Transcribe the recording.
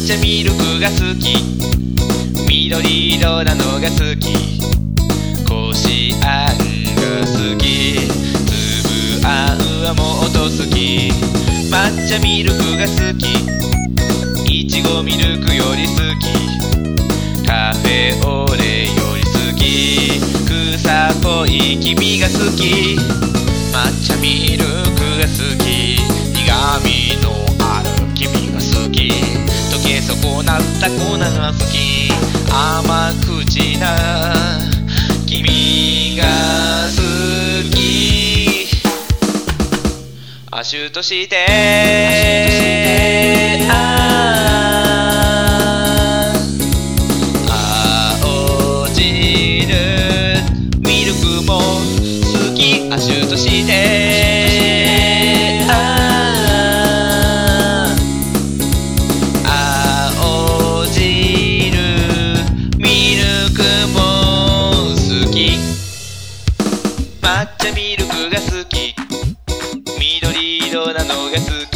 抹茶ミルクが好き、緑色なのが好き、こしあんが好き、粒あんはもっと好き。抹茶ミルクが好き、いちごミルクより好き、カフェオレより好き、草っぽい君が好き。抹茶ミルクが好き、苦味のある君が好き、溶け損なった粉が好き、甘口な君が好き。アシュとして青汁ミルクも好き、アシュとして青汁ミルクも好き。抹茶ミルクが好き、緑色なのが好き、